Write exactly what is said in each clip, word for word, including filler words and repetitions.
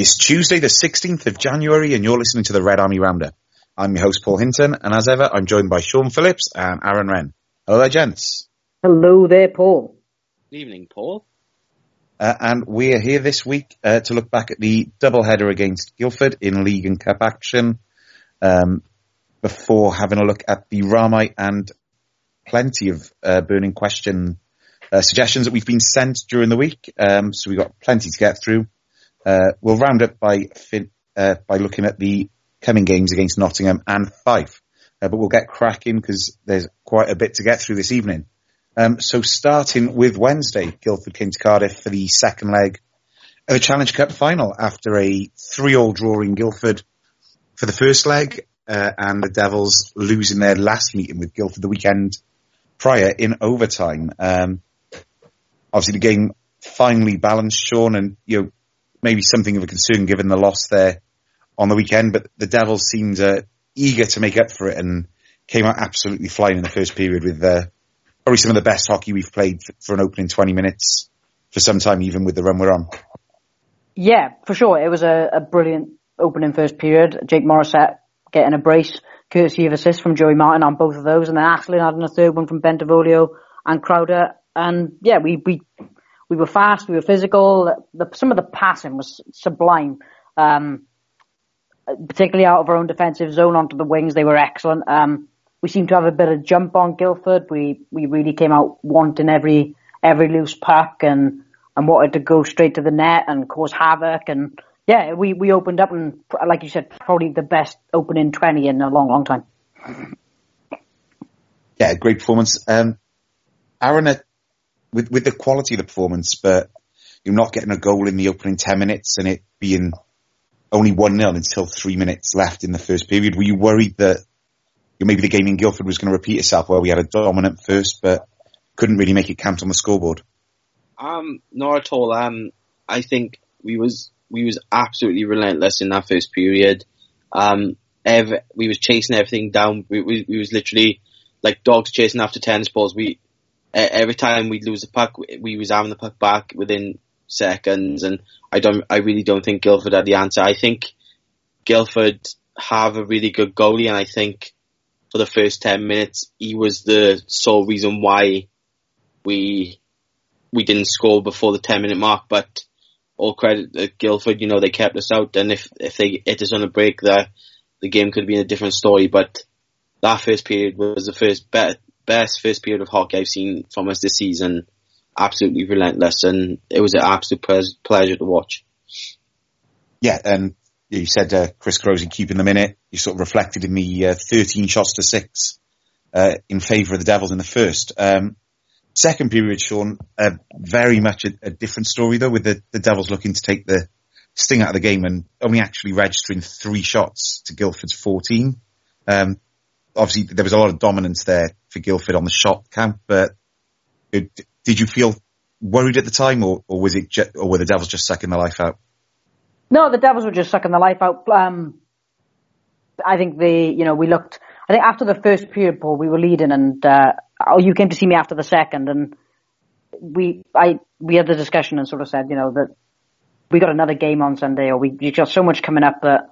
It's Tuesday the sixteenth of January and you're listening to the Red Army Roundup. I'm your host Paul Hinton and as ever I'm joined by Sean Phillips and Aaron Wren. Hello there gents. Hello there Paul. Good evening Paul. Uh, and we are here this week uh, to look back at the doubleheader against Guildford in League and Cup action um, before having a look at the Ramai and plenty of uh, burning question uh, suggestions that we've been sent during the week. Um, so we've got plenty to get through. Uh, we'll round up by fin- uh, by looking at the coming games against Nottingham and Fife. Uh, but we'll get cracking because there's quite a bit to get through this evening. Um, so starting with Wednesday, Guildford came to Cardiff for the second leg of the Challenge Cup final after a three-all draw in Guildford for the first leg uh, and the Devils losing their last meeting with Guildford the weekend prior in overtime. Um, obviously the game finally balanced, Sean, and you know, maybe something of a concern given the loss there on the weekend, but the Devils seemed uh, eager to make up for it and came out absolutely flying in the first period with uh, probably some of the best hockey we've played for an opening twenty minutes for some time, even with the run we're on. Yeah, for sure. It was a, a brilliant opening first period. Jake Morissette getting a brace, courtesy of assist from Joey Martin on both of those, and then Ashley adding a third one from Bentavolio and Crowder. And yeah, we we we were fast, we were physical. The, some of the passing was sublime, um, particularly out of our own defensive zone onto the wings. They were excellent. Um, we seemed to have a bit of jump on Guildford. We we really came out wanting every every loose puck and and wanted to go straight to the net and cause havoc. And yeah, we we opened up and, like you said, probably the best opening twenty in a long, long time. Yeah, great performance. Um, Aaron, uh, with with the quality of the performance, but you're not getting a goal in the opening ten minutes and it being only one nil until three minutes left in the first period. Were you worried that you know, maybe the game in Guildford was going to repeat itself where we had a dominant first but couldn't really make it count on the scoreboard? Um, not at all. Um, I think we was we was absolutely relentless in that first period. Um, every, we was chasing everything down. We, we we was literally like dogs chasing after tennis balls. We every time we'd lose the puck, we was having the puck back within seconds. And I don't, I really don't think Guildford had the answer. I think Guildford have a really good goalie, and I think for the first ten minutes, he was the sole reason why we we didn't score before the ten minute mark. But all credit to Guildford, you know, they kept us out, and if if they hit us on a break, the the game could have been a different story. But that first period was the first be- best first period of hockey I've seen from us this season. Absolutely relentless, and it was an absolute ple- pleasure to watch. Yeah, and you said uh, Chris Crosey keeping them in it. You sort of reflected in the uh, thirteen shots to six uh, in favour of the Devils in the first. Um, second period, Sean, uh, very much a, a different story though, with the, the Devils looking to take the sting out of the game and only actually registering three shots to Guildford's fourteen. Um, obviously, there was a lot of dominance there for Guildford on the shot count, but it, did you feel worried at the time, or, or was it, ju- or were the Devils just sucking the life out? No, the Devils were just sucking the life out. Um, I think they, you know, we looked. I think after the first period, Paul, we were leading, and uh, oh, you came to see me after the second, and we, I, we had the discussion and sort of said, you know, that we got another game on Sunday, or we, we got so much coming up that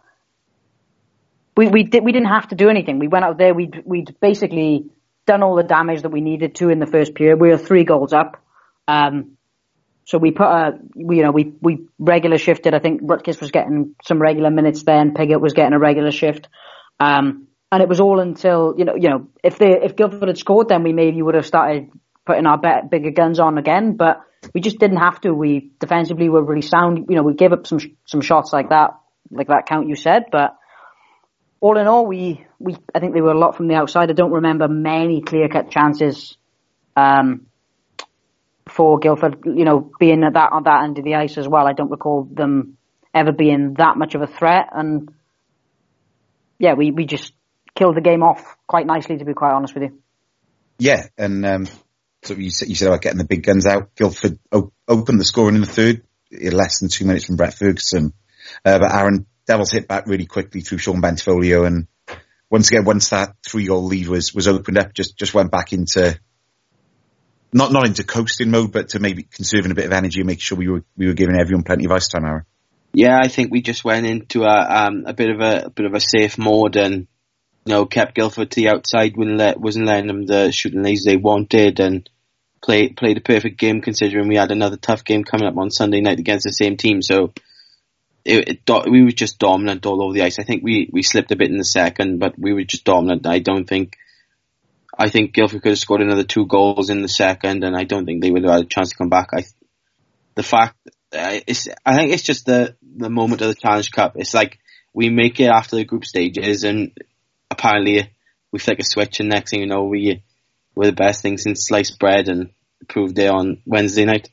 we we did we didn't have to do anything. We went out there, we'd we'd basically done all the damage that we needed to in the first period. We were three goals up. Um, so we put a, we, you know, we, we regular shifted. I think Rutgers was getting some regular minutes then. Piggott was getting a regular shift. Um, and it was all until, you know, you know, if they, if Guildford had scored, then we maybe would have started putting our bet, bigger guns on again, but we just didn't have to. We defensively were really sound. You know, we gave up some, some shots like that, like that count you said, but all in all, we, we, I think they were a lot from the outside. I don't remember many clear-cut chances, um, for Guildford, you know, being at that, on that end of the ice as well. I don't recall them ever being that much of a threat. And yeah, we, we just killed the game off quite nicely, to be quite honest with you. Yeah. And, um, so you said, you said about getting the big guns out. Guildford o- opened the scoring in the third, in less than two minutes from Brett Ferguson. Uh, but Aaron, Devils hit back really quickly through Sean Bentavolio, and once again, once that three-goal lead was, was opened up, just, just went back into, not, not into coasting mode, but to maybe conserving a bit of energy and make sure we were, we were giving everyone plenty of ice time, Aaron. Yeah, I think we just went into a um, a bit of a, a bit of a safe mode and you know kept Guildford to the outside, wouldn't let wasn't letting them the shooting lanes they wanted, and play played a perfect game considering we had another tough game coming up on Sunday night against the same team. So it, it, we were just dominant all over the ice. I think we, we slipped a bit in the second, but we were just dominant. I don't think. I think Guildford could have scored another two goals in the second, and I don't think they would have had a chance to come back. I, the fact, uh, it's, I think it's just the, the moment of the Challenge Cup. It's like we make it after the group stages, and apparently we flick a switch, and next thing you know, we we're the best thing since sliced bread, and proved it on Wednesday night.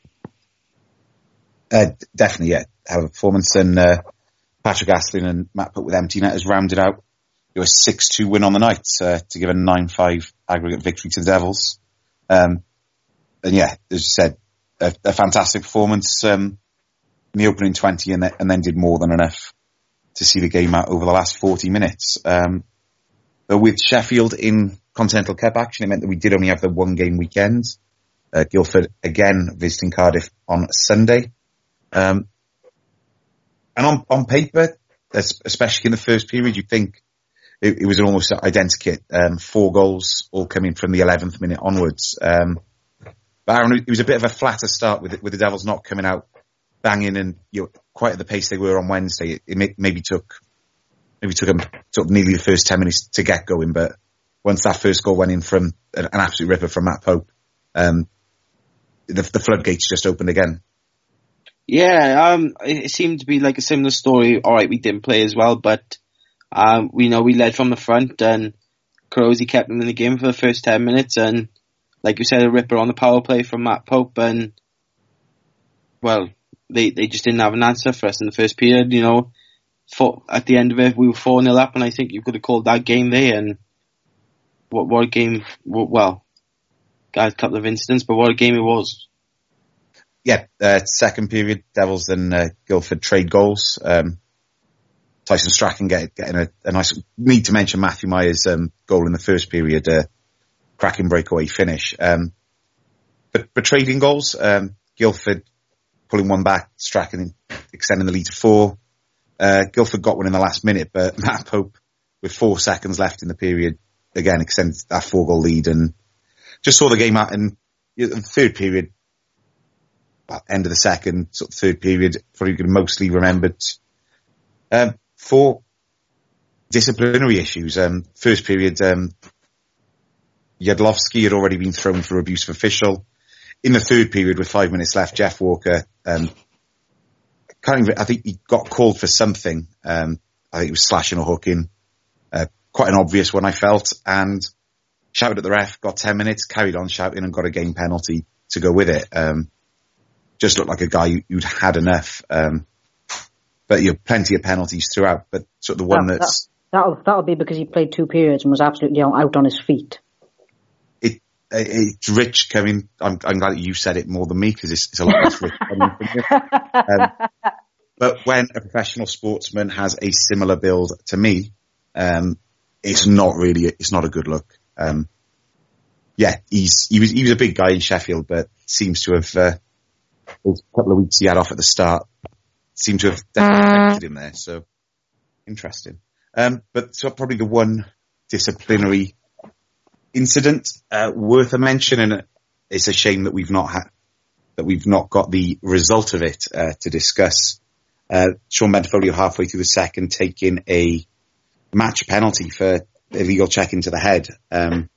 Uh, definitely, yeah. Have a performance, and uh, Patrick Astlin and Matt Pope with empty netters rounded out. It was a six two win on the night uh, to give a nine five aggregate victory to the Devils. Um, and yeah, as you said, a, a fantastic performance um, in the opening twenty, and, and then did more than enough to see the game out over the last forty minutes. Um, but with Sheffield in Continental Cup action, it meant that we did only have the one game weekend. Uh, Guildford again visiting Cardiff on Sunday. Um, and on, on paper, especially in the first period, you'd think it, it was an almost identikit. Um, four goals all coming from the eleventh minute onwards. Um, but Aaron, it was a bit of a flatter start with with the Devils not coming out banging and you know, quite at the pace they were on Wednesday. It, it may, maybe took maybe took them took nearly the first ten minutes to get going, but once that first goal went in from an, an absolute ripper from Matt Pope, um, the, the floodgates just opened again. Yeah, um, it seemed to be like a similar story. All right, we didn't play as well, but um, we know we led from the front, and Crozy kept them in the game for the first ten minutes, and like you said, a ripper on the power play from Matt Pope, and well, they they just didn't have an answer for us in the first period. You know, for, at the end of it, we were four nil up, and I think you could have called that game there. And what what a game! Well, got a couple of incidents, but what a game it was. Yeah, uh, second period, Devils and uh, Guildford trade goals. Um, Tyson Strachan get, getting a, a nice. Need to mention Matthew Myers' um, goal in the first period, uh, cracking breakaway finish. Um, but, but trading goals, um, Guildford pulling one back, Strachan extending the lead to four. Uh, Guildford got one in the last minute, but Matt Pope, with four seconds left in the period, again extended that four goal lead and just saw the game out. And you know, the third period. Well, end of the second, sort of third period, probably mostly remembered um, for disciplinary issues. Um, first period, um, Yadlovsky had already been thrown for abuse of official. In the third period, with five minutes left, Jeff Walker, um, can't even, I think he got called for something. Um, I think he was slashing or hooking. Uh, quite an obvious one, I felt, and shouted at the ref, got ten minutes, carried on shouting and got a game penalty to go with it. Um, Just looked like a guy who'd had enough. Um, but you know, plenty of penalties throughout. But sort of the one that, that's... That, that'll, that'll be because he played two periods and was absolutely out on his feet. It, it It's rich coming... I'm, I'm glad that you said it more than me, because it's, it's a lot less rich coming from you. Um, but when a professional sportsman has a similar build to me, um, it's not really... It's not a good look. Um, yeah, he's he was he was a big guy in Sheffield, but seems to have... Uh, those couple of weeks he had off at the start seemed to have definitely affected him there. So interesting. Um, but so probably the one disciplinary incident uh, worth a mention, and it's a shame that we've not had that we've not got the result of it uh, to discuss. Uh, Sean Bentafolio halfway through the second taking a match penalty for illegal check into the head. Um,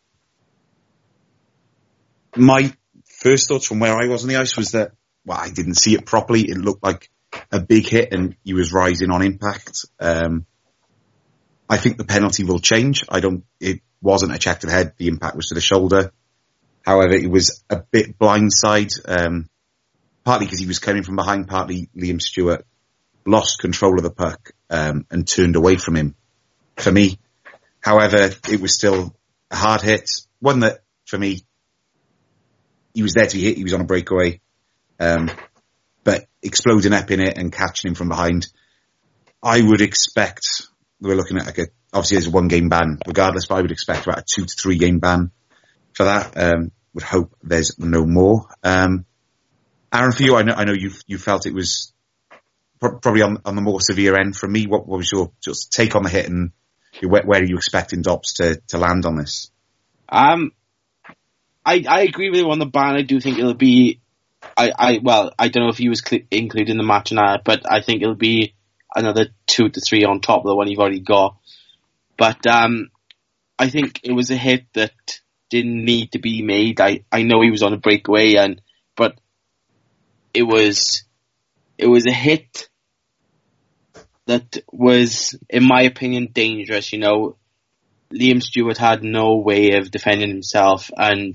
my first thoughts from where I was on the ice was that, well, I didn't see it properly. It looked like a big hit and he was rising on impact. Um, I think the penalty will change. I don't, it wasn't a check to the head. The impact was to the shoulder. However, it was a bit blindside, um, partly because he was coming from behind, partly Liam Stewart lost control of the puck, um, and turned away from him for me. However, it was still a hard hit. One that for me, he was there to be hit. He was on a breakaway. Um, but exploding up in it and catching him from behind, I would expect, we're looking at like a, obviously there's a one game ban regardless, but I would expect about a two to three game ban for that. Um, would hope there's no more. Um, Aaron, for you, I know, I know you you felt it was probably on, on the more severe end from me. What, what was your just take on the hit, and where, where are you expecting Dobbs to, to land on this? Um, I I agree with you on the ban. I do think it'll be, I, I well, I don't know if he was cl- included in the match or not, but I think it'll be another two to three on top of the one you've already got. But um, I think it was a hit that didn't need to be made. I, I know he was on a breakaway, and but it was it was a hit that was, in my opinion, dangerous. You know, Liam Stewart had no way of defending himself, and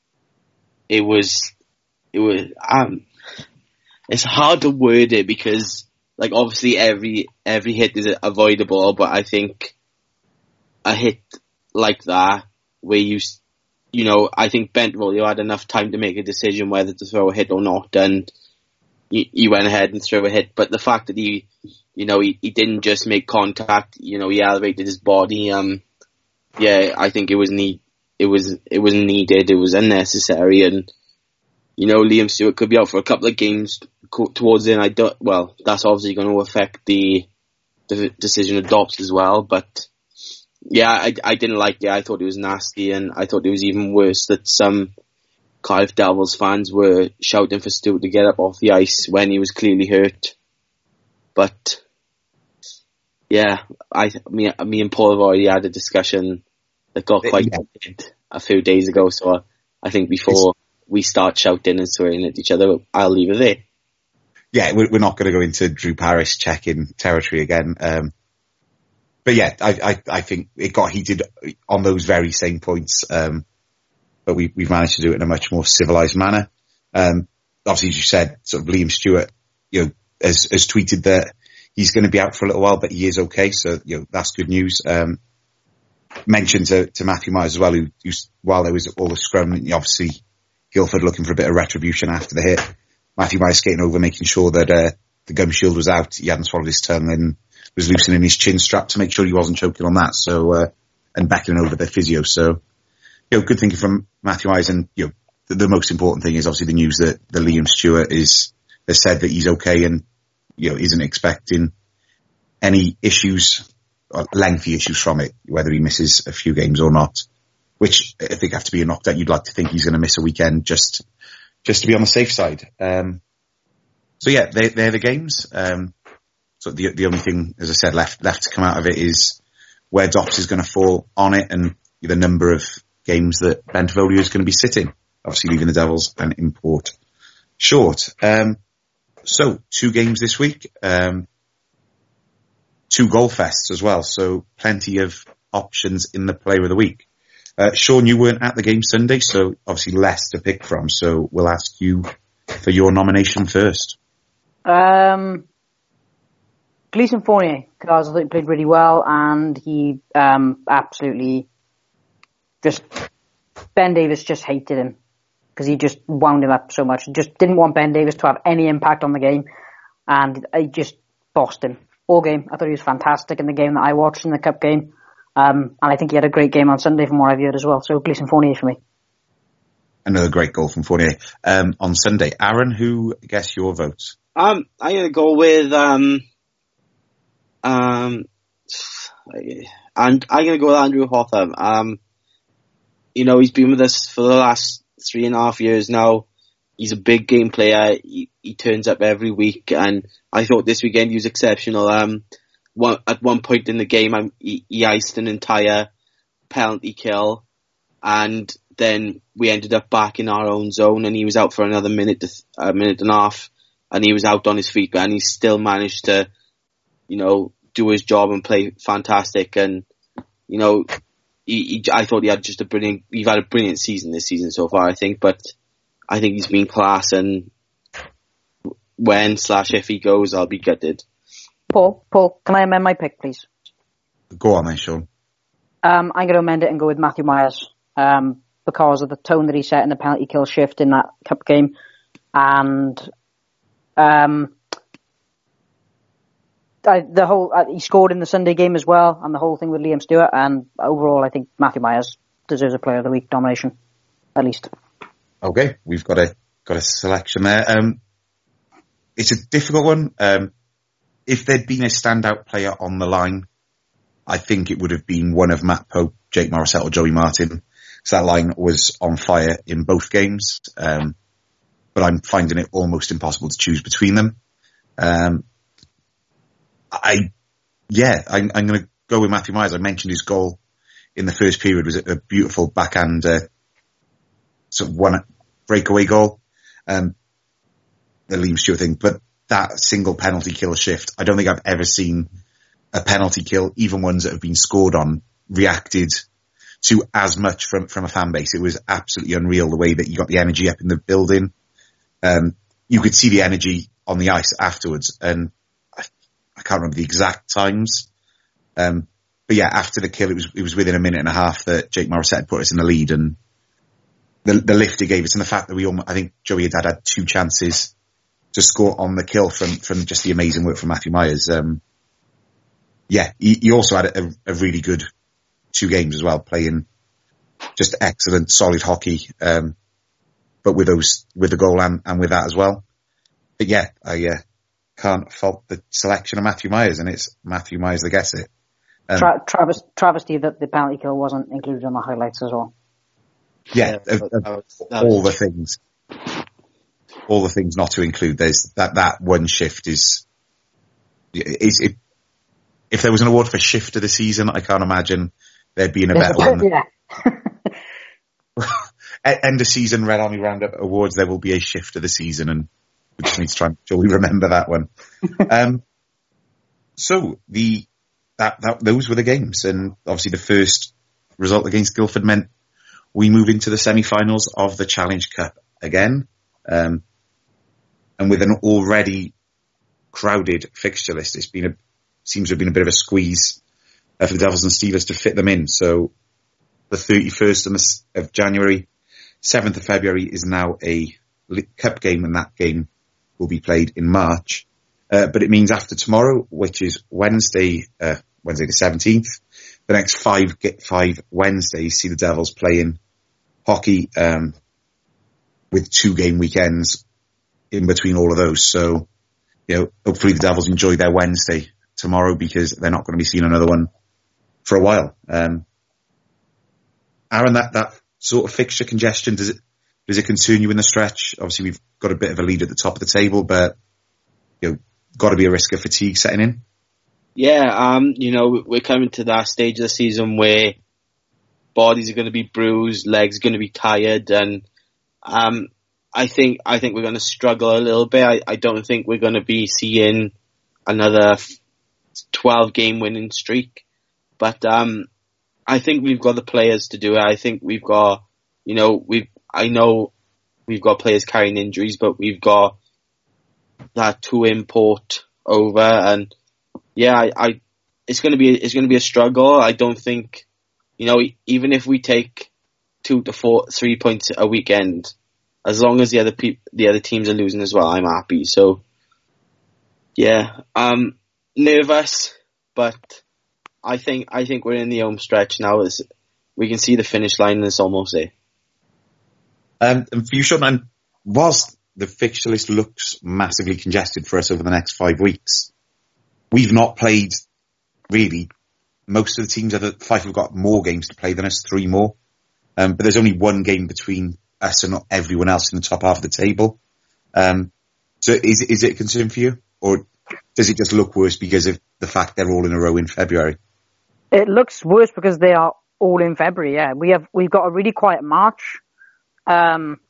it was it was um it's hard to word it because, like, obviously every every hit is avoidable, but I think a hit like that where you you know I think Bentivolio had enough time to make a decision whether to throw a hit or not, and he, he went ahead and threw a hit. But the fact that he you know he, he didn't just make contact, you know he elevated his body. Um, yeah, I think it was need it was it was needed. It was unnecessary, and you know Liam Stewart could be out for a couple of games towards the end. I don't. Well, that's obviously going to affect the the decision of Dobbs as well, but. Yeah, I, I didn't like it. I thought it was nasty, and I thought it was even worse that some Cardiff Devils fans were shouting for Stewart to get up off the ice when he was clearly hurt. But yeah, I me me and Paul have already had a discussion that got quite yeah. heated a few days ago. So I think before we start shouting and swearing at each other, I'll leave it there. Yeah, we're not going to go into Drew Parrish checking territory again. Um, But yeah, I, I, I think it got heated on those very same points, um, but we, we've managed to do it in a much more civilized manner. Um, obviously, as you said, sort of Liam Stewart, you know, has, has tweeted that he's going to be out for a little while, but he is okay. So, you know, that's good news. Um, mentioned to, to Matthew Myers as well, who, who, while there was all the scrum, obviously Guildford looking for a bit of retribution after the hit. Matthew Myers skating over, making sure that, uh, the gum shield was out. He hadn't swallowed his tongue and was loosening his chin strap to make sure he wasn't choking on that. So, uh, and beckoning over the physio. So, you know, good thinking from Matthew Myers. And, you know, the, the most important thing is obviously the news that the Liam Stewart is, has said that he's okay and, you know, isn't expecting any issues, or lengthy issues from it, whether he misses a few games or not, which I think have to be a knocked out. You'd like to think he's going to miss a weekend just, just to be on the safe side. Um, so yeah, they, they're the games. Um, So the the only thing, as I said, left left to come out of it is where Dobbs is going to fall on it and the number of games that Bentivolio is going to be sitting, obviously leaving the Devils an import short. Um, so two games this week, um, two goal fests as well, so plenty of options in the Player of the Week. Uh, Sean, you weren't at the game Sunday, so obviously less to pick from, so we'll ask you for your nomination first. Um... Gleeson Fournier, because I thought he played really well, and he um, absolutely just, Ben Davis just hated him because he just wound him up so much. He just didn't want Ben Davis to have any impact on the game, and he just bossed him all game. I thought he was fantastic in the game that I watched, in the cup game, um, and I think he had a great game on Sunday from what I've heard as well. So Gleeson Fournier for me. Another great goal from Fournier um, on Sunday. Aaron, who guess your vote? Um, I'm going to go with um. Um, and I'm going to go with Andrew Hotham. Um, you know, he's been with us for the last three and a half years now. He's a big game player. He, he turns up every week, and I thought this weekend he was exceptional. Um, one, at one point in the game, um, he, he iced an entire penalty kill, and then we ended up back in our own zone, and he was out for another minute, to, a minute and a half, and he was out on his feet, and he still managed to, you know, do his job and play fantastic. And, you know, he, he, I thought he had just a brilliant, he's had a brilliant season this season so far, I think, but I think he's been class, and when slash if he goes, I'll be gutted. Paul, Paul, can I amend my pick, please? Go on then, Sean. Um, I'm going to amend it and go with Matthew Myers, um, because of the tone that he set in the penalty kill shift in that cup game. And, um, I, the whole uh, he scored in the Sunday game as well, and the whole thing with Liam Stewart. And overall, I think Matthew Myers deserves a Player of the Week nomination, at least. Okay, we've got a got a selection there. Um, it's a difficult one. Um, if there'd been a standout player on the line, I think it would have been one of Matt Pope, Jake Morissette or Joey Martin. So that line was on fire in both games. Um, but I'm finding it almost impossible to choose between them. Um, I, yeah, I, I'm going to go with Matthew Myers. I mentioned his goal in the first period was a, a beautiful backhand, uh, sort of one breakaway goal. Um, the Liam Stewart thing, but that single penalty kill shift, I don't think I've ever seen a penalty kill, even ones that have been scored on, reacted to as much from, from a fan base. It was absolutely unreal the way that you got the energy up in the building. Um, you could see the energy on the ice afterwards, and I, I can't remember the exact times. Um, but yeah, after the kill, it was, it was within a minute and a half that Jake Morissette had put us in the lead, and the, the lift it gave us, and the fact that we almost, I think Joey had had two chances to score on the kill from, from just the amazing work from Matthew Myers. Um, yeah, he, he also had a, a really good two games as well, playing just excellent, solid hockey, um, but with those, with the goal and, and with that as well. But yeah, I uh, can't fault the selection of Matthew Myers, and it's Matthew Myers that gets it. Um, Tra- Travis, travesty that the penalty kill wasn't included on the highlights as well. Yeah, Yeah, of, that of was- that all was- the things, all the things not to include. There's that that one shift is is it. If there was an award for shift of the season, I can't imagine there being a better one. Yeah. End of season Red Army Roundup awards, there will be a shift of the season, and we just need to try and sure we remember that one. um, so the that, that those were the games, and obviously the first result against Guildford meant we move into the semi-finals of the Challenge Cup again, um, and with an already crowded fixture list, it's been a seems to have been a bit of a squeeze uh, for the Devils and Steelers to fit them in. So the thirty-first of January, seventh of February is now a cup game, and that game will be played in March. Uh, but it means after tomorrow, which is Wednesday, uh, Wednesday the seventeenth, the next five get five Wednesdays see the Devils playing hockey, um, with two game weekends in between all of those. So, you know, hopefully the Devils enjoy their Wednesday tomorrow, because they're not going to be seeing another one for a while. Um, Aaron, that, that sort of fixture congestion, does it, does it concern you in the stretch? Obviously we've got a bit of a lead at the top of the table, but, you know, got to be a risk of fatigue setting in. Yeah, um, you know, we're coming to that stage of the season where bodies are going to be bruised, legs are going to be tired, and, um, I think, I think we're going to struggle a little bit. I, I don't think we're going to be seeing another twelve game winning streak, but um I think we've got the players to do it. I think we've got, you know, we've I know we've got players carrying injuries, but we've got that to import over, and yeah, I, I it's gonna be it's gonna be a struggle. I don't think, you know, even if we take two to four three points a weekend, as long as the other pe- the other teams are losing as well, I'm happy. So yeah, um. nervous, but I think I think we're in the home stretch now. It's, we can see the finish line, and it's almost there. Um, and for you, Sean, and whilst the fixture list looks massively congested for us over the next five weeks, we've not played really. Most of the teams, other Fife have got more games to play than us, three more. Um, but there's only one game between us and everyone else in the top half of the table. Um, so is is it a concern for you, or does it just look worse because of the fact they're all in a row in February? It looks worse because they are all in February. Yeah, we have we've got a really quiet March, um,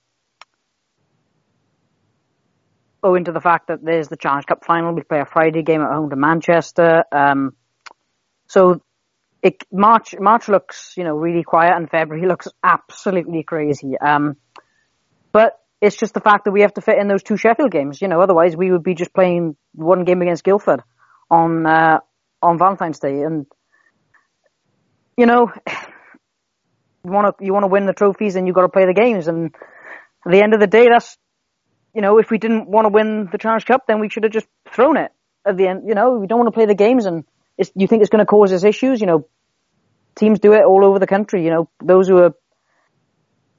owing to the fact that there's the Challenge Cup final. We play a Friday game at home to Manchester. Um, so it, March March looks, you know, really quiet, and February looks absolutely crazy. Um, but it's just the fact that we have to fit in those two Sheffield games. You know, otherwise we would be just playing one game against Guildford on uh, on Valentine's Day, and you know, you want to you want to win the trophies, and you got to play the games. And at the end of the day, that's, you know, if we didn't want to win the Challenge Cup, then we should have just thrown it at the end. You know, we don't want to play the games, and it's, you think it's going to cause us issues. You know, teams do it all over the country. You know, those who are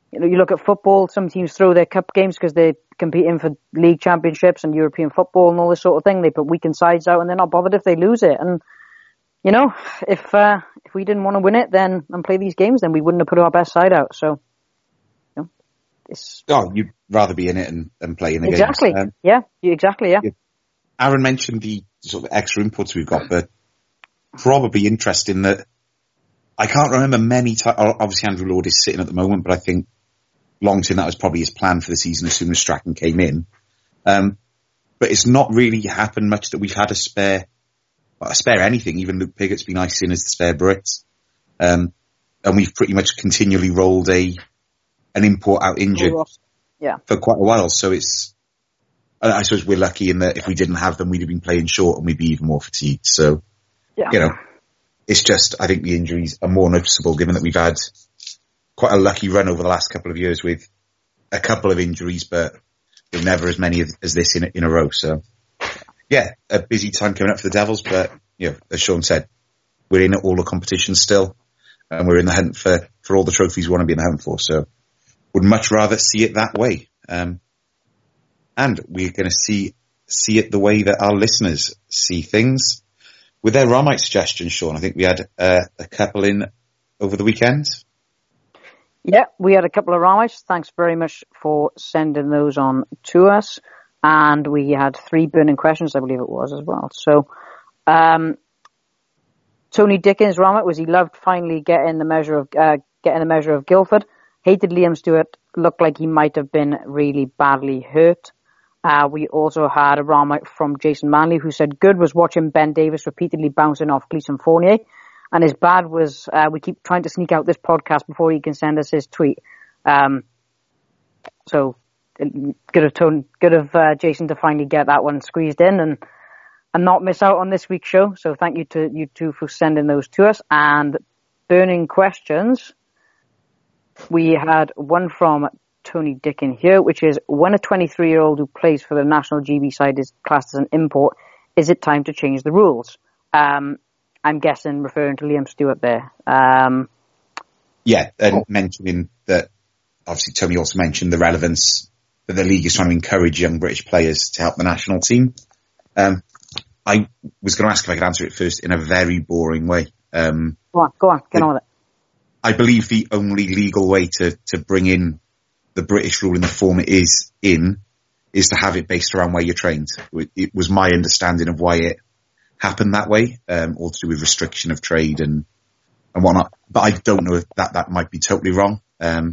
you know, you look at football, some teams throw their cup games because they're competing for league championships and European football and all this sort of thing. They put weekend sides out and they're not bothered if they lose it. And, you know, if uh, if we didn't want to win it then and play these games, then we wouldn't have put our best side out. So, you know, it's... Oh, you'd rather be in it and, and play in the exactly. games. Um, yeah, exactly, yeah. Aaron mentioned the sort of extra inputs we've got, but probably interesting that I can't remember many times. Obviously, Andrew Lord is sitting at the moment, but I think long-term that was probably his plan for the season as soon as Strachan came in. Um, but it's not really happened much that we've had a spare, well, a spare anything. Even Luke Piggott's been nice in as the spare Brits. Um, and we've pretty much continually rolled a, an import out injured yeah. for quite a while. So it's, I suppose we're lucky in that if we didn't have them, we'd have been playing short and we'd be even more fatigued. So, yeah. you know, it's just, I think the injuries are more noticeable given that we've had quite a lucky run over the last couple of years with a couple of injuries, but never as many as, as this in, in a row. So, yeah, a busy time coming up for the Devils, but, you know, as Sean said, we're in all the competitions still, and we're in the hunt for, for all the trophies we want to be in the hunt for. So, would much rather see it that way. Um, and we're going to see see it the way that our listeners see things. With their Ramite suggestions, Sean, I think we had uh, a couple in over the weekend. Yeah, we had a couple of Ramites. Thanks very much for sending those on to us. And we had three burning questions, I believe it was, as well. So, um, Tony Dickens' Ramite was he loved finally getting the measure of uh, getting the measure of Guildford. Hated Liam Stewart. Looked like he might have been really badly hurt. Uh, we also had a Ramite from Jason Manley who said good was watching Ben Davis repeatedly bouncing off Gleeson Fournier. And his bad was, uh, we keep trying to sneak out this podcast before he can send us his tweet. Um, so, good of Tony, good of uh, Jason to finally get that one squeezed in and, and not miss out on this week's show. So thank you to you two for sending those to us. And burning questions, we had one from Tony Dicken here, which is when a twenty-three-year-old who plays for the national G B side is classed as an import, is it time to change the rules? Um, I'm guessing referring to Liam Stewart there. Um, yeah, and oh. mentioning that, obviously Tony also mentioned the relevance that the league is trying to encourage young British players to help the national team. Um, I was going to ask if I could answer it first in a very boring way. Um, go on, go on, get the, on with it. I believe the only legal way to, to bring in the British rule in the form it is in is to have it based around where you're trained. It was my understanding of why it happened that way, um, all to do with restriction of trade and, and whatnot. But I don't know if that, that might be totally wrong. Um,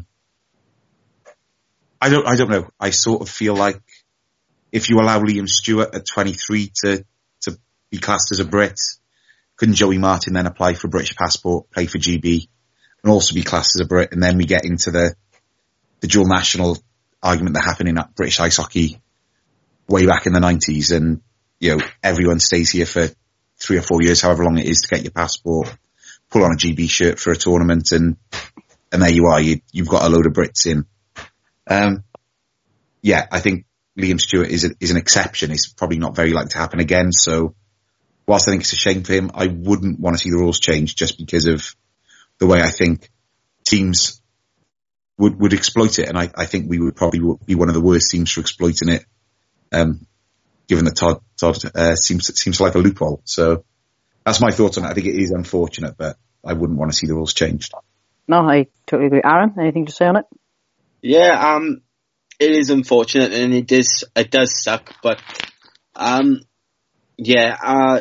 I don't, I don't know. I sort of feel like if you allow Liam Stewart at twenty-three to, to be classed as a Brit, couldn't Joey Martin then apply for a British passport, play for G B and also be classed as a Brit? And then we get into the, the dual national argument that happened in British ice hockey way back in the nineties. And, you know, everyone stays here for three or four years, however long it is to get your passport, pull on a G B shirt for a tournament and, and there you are. You, you've got a load of Brits in. Um, yeah, I think Liam Stewart is a, is an exception. It's probably not very likely to happen again. So whilst I think it's a shame for him, I wouldn't want to see the rules change just because of the way I think teams would, would exploit it. And I, I think we would probably be one of the worst teams for exploiting it. Um, given that Todd, Todd, uh, seems, seems like a loophole. So that's my thoughts on it. I think it is unfortunate, but I wouldn't want to see the rules changed. No, I totally agree. Aaron, anything to say on it? Yeah, um, it is unfortunate and it does, it does suck, but, um, yeah, uh,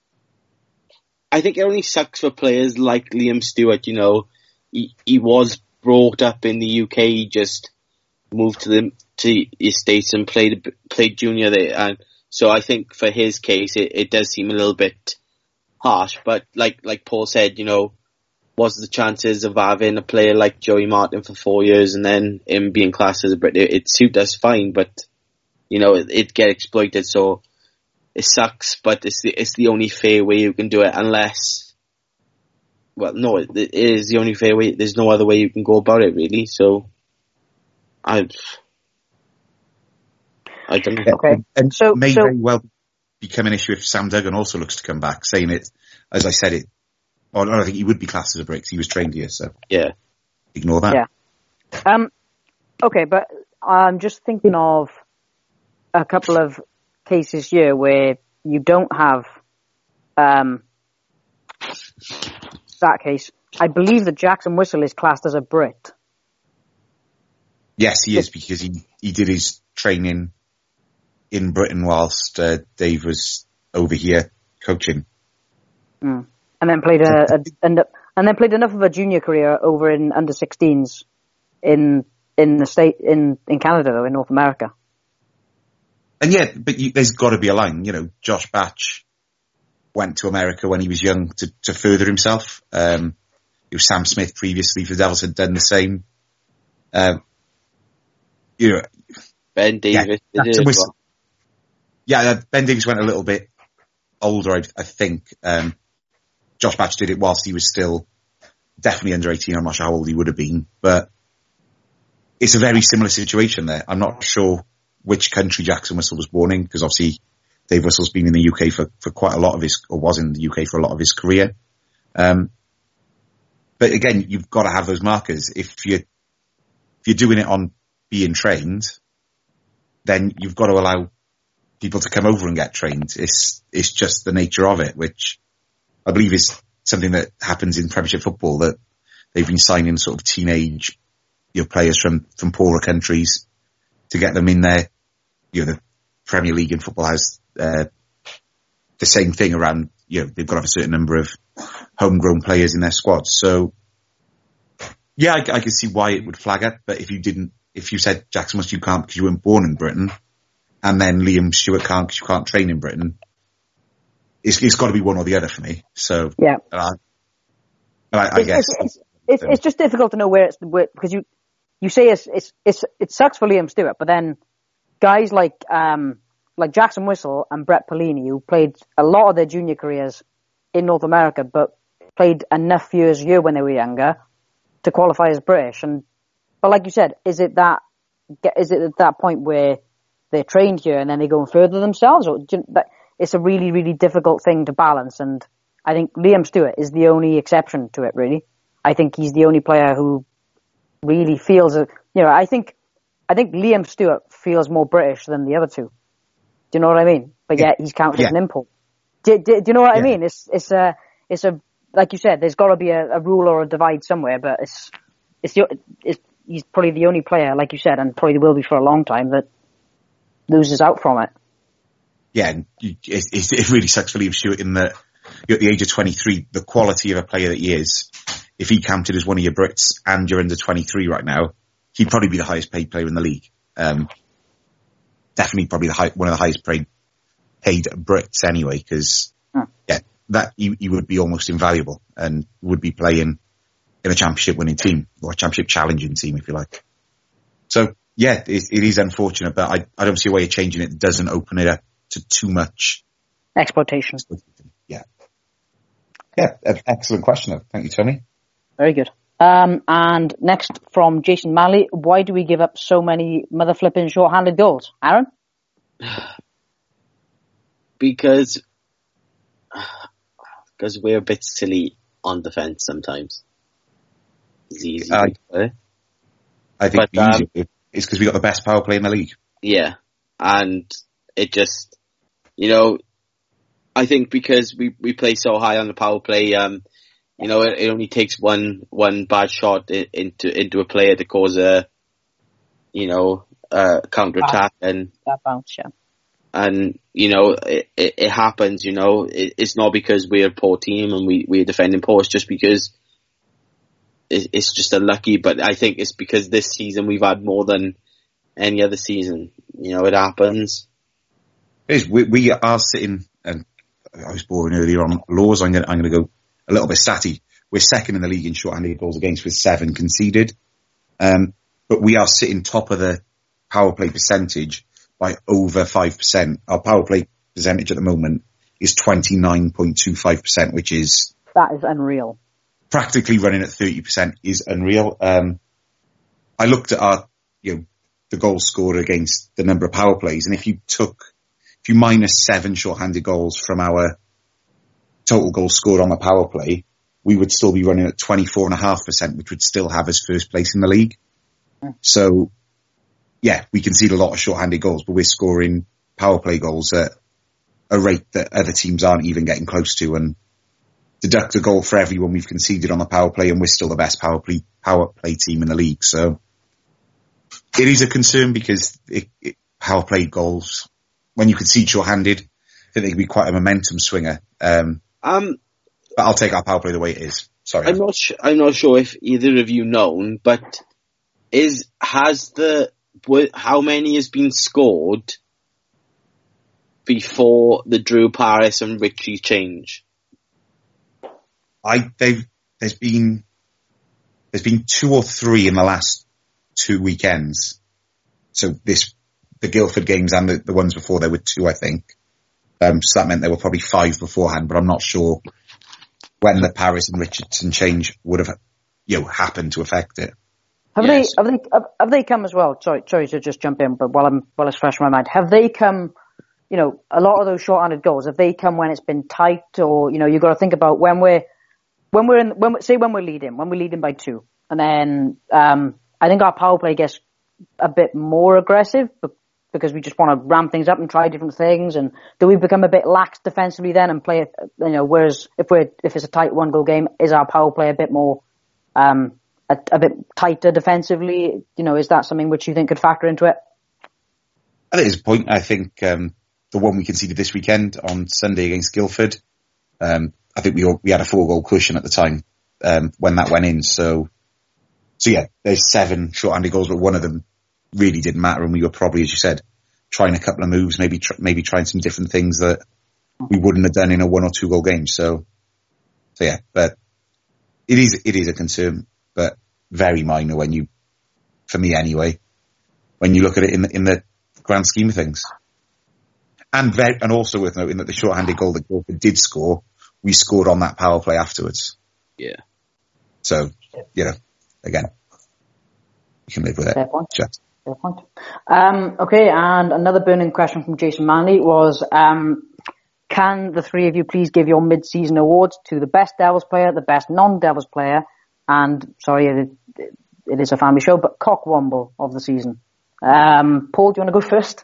I think it only sucks for players like Liam Stewart, you know, he, he was brought up in the U K, he just moved to the, to the States and played, played junior there, and so I think for his case, it, it does seem a little bit harsh, but like, like Paul said, you know, what's the chances of having a player like Joey Martin for four years and then him being classed as a Brit? It, it suit us fine, but, you know, it, it get exploited, so it sucks, but it's the, it's the only fair way you can do it unless, well, no, it, it is the only fair way. There's no other way you can go about it, really, so I, I don't know. Okay. And so, may so, very well become an issue if Sam Duggan also looks to come back, saying it, as I said, it, well, I don't think he would be classed as a Brit because he was trained here, so yeah, ignore that. Yeah. Um, Okay, but I'm just thinking of a couple of cases here where you don't have um, that case. I believe that Jackson Whistle is classed as a Brit. Yes, he is, because he, he did his training in Britain whilst uh, Dave was over here coaching. Mm. And then played a, a and, and then played enough of a junior career over in under sixteens in in the state in, in Canada, though, in North America. And yeah, but you, there's got to be a line. You know, Josh Batch went to America when he was young to, to further himself. Um, it was Sam Smith previously for the Devils had done the same. Um, you know, Ben Davis yeah, did it as well. Yeah, Ben Davis went a little bit older, I, I think. Um, Josh Batch did it whilst he was still definitely under eighteen. I'm not sure how old he would have been, but it's a very similar situation there. I'm not sure which country Jackson Whistle was born in, because obviously Dave Whistle's been in the U K for, for quite a lot of his, or was in the U K for a lot of his career. Um, but again, you've got to have those markers. If you if you're doing it on being trained, then you've got to allow people to come over and get trained. It's it's just the nature of it, which I believe is something that happens in Premiership football, that they've been signing sort of teenage, you know, players from, from poorer countries to get them in there. You know, the Premier League in football has uh, the same thing around, you know, they've got to have a certain number of homegrown players in their squads. So, yeah, I, I can see why it would flag it, but if you didn't, if you said Jackson Whistle, you can't because you weren't born in Britain, and then Liam Stewart can't because you can't train in Britain, it's, it's got to be one or the other for me. So, yeah, uh, I, I it's, guess it's, it's, it's just difficult to know where it's where, because you you say it's it's it's it sucks for Liam Stewart, but then guys like um like Jackson Whistle and Brett Pelini, who played a lot of their junior careers in North America, but played enough years here when they were younger to qualify as British. And but like you said, is it that is it at that point where they're trained here and then they go and further themselves, or do you, that, it's a really, really difficult thing to balance. And I think Liam Stewart is the only exception to it, really. I think he's the only player who really feels, a, you know, I think, I think Liam Stewart feels more British than the other two. Do you know what I mean? But yet he's counted yeah. as an import. Do, do, do you know what yeah. I mean? It's, it's a, it's a, like you said, there's got to be a, a rule or a divide somewhere, but it's, it's, the, it's, he's probably the only player, like you said, and probably will be for a long time, that loses out from it. Yeah, and you, it, it really sucks for Liam Stewart in that you're at the age of twenty-three, the quality of a player that he is, if he counted as one of your Brits and you're under twenty-three right now, he'd probably be the highest paid player in the league. Um, definitely probably the high, one of the highest paid, paid Brits anyway, because, huh. yeah, that he, he would be almost invaluable and would be playing in a championship winning team, or a championship challenging team, if you like. So, yeah, it, it is unfortunate, but I, I don't see a way of changing it that doesn't open it up to too much exploitation. Yeah. Yeah, excellent question. Thank you, Tony. Very good. Um, and next from Jason Malley, why do we give up so many mother flipping short-handed goals? Aaron? Because, because we're a bit silly on defence sometimes. It's easy. Uh, to I think but, um, easy is because we got the best power play in the league. Yeah, and it just, you know, I think because we, we play so high on the power play, um, you know, it, it only takes one one bad shot in, into into a player to cause a, you know, a counter attack, and that bounce, yeah. And you know, it, it, it happens. You know, it, it's not because we're a poor team and we we're defending poor. It's just because it, it's just unlucky. But I think it's because this season we've had more than any other season. You know, it happens. It is. We, we are sitting, and I was boring earlier on laws. I'm going I'm going to go a little bit statty. We're second in the league in short-handed goals against with seven conceded. Um, but we are sitting top of the power play percentage by over five percent. Our power play percentage at the moment is twenty-nine point two five percent, which is... That is unreal. Practically running at thirty percent is unreal. Um, I looked at our, you know, the goals scored against the number of power plays, and if you took, if you minus seven short-handed goals from our total goals scored on the power play, we would still be running at twenty-four point five percent, which would still have us first place in the league. Mm. So yeah, we concede a lot of short-handed goals, but we're scoring power play goals at a rate that other teams aren't even getting close to, and deduct a goal for everyone we've conceded on the power play, and we're still the best power play, power play team in the league. So it is a concern because it, it, power play goals, when you concede short-handed, I think they can be quite a momentum swinger. Um, um, but I'll take our power play the way it is. Sorry. I'm not sh- I'm not sure if either of you known, but is, has the, how many has been scored before the Drew Paris and Richie change? I they've there's been there's been two or three in the last two weekends. So this the Guildford games and the, the ones before there were two, I think. Um, so that meant there were probably five beforehand, but I'm not sure when the Paris and Richardson change would have, you know, happened to affect it. Have yes. they have they have, have they come as well? Sorry, sorry to just jump in, but while I'm while it's fresh in my mind, have they come? You know, a lot of those short-handed goals, have they come when it's been tight, or you know, you've got to think about when we're when we're in when say when we're leading, when we're leading by two, and then um, I think our power play gets a bit more aggressive because we just want to ramp things up and try different things. And do we become a bit lax defensively then and play it? You know, whereas if we're if it's a tight one-goal game, is our power play a bit more um, a, a bit tighter defensively? You know, is that something which you think could factor into it? I think there's a point. I think um, the one we conceded this weekend on Sunday against Guildford, um, I think we all, we had a four-goal cushion at the time um, when that went in. So, so yeah, there's seven short-handed goals, but one of them really didn't matter, and we were probably, as you said, trying a couple of moves, maybe tr- maybe trying some different things that we wouldn't have done in a one or two goal game. So, so yeah, but it is it is a concern, but very minor when you, for me anyway, when you look at it in the, in the grand scheme of things. And very, and also worth noting that the short-handed goal that Guildford did score, we scored on that power play afterwards. Yeah. So, you know, again, you can live with it. Fair point. Just. Fair point. Um, okay, and another burning question from Jason Manley was, um, can the three of you please give your mid-season awards to the best Devils player, the best non-Devils player, and, sorry, it, it is a family show, but Cockwomble of the season. Um, Paul, do you want to go first?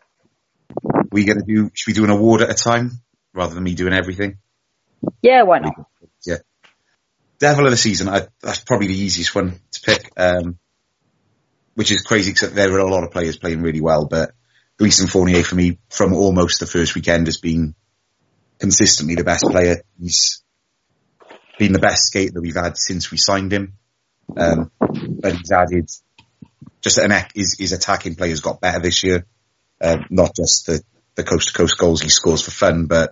We gonna do? Should we do an award at a time rather than me doing everything? Yeah, why not? Yeah, Devil of the season. I, that's probably the easiest one to pick, um, which is crazy because there are a lot of players playing really well. But Gleeson Fournier for me, from almost the first weekend, has been consistently the best player. He's been the best skater that we've had since we signed him. Um, but he's added just an his, his attacking play has got better this year. Uh, not just the, the coast-to-coast goals he scores for fun, but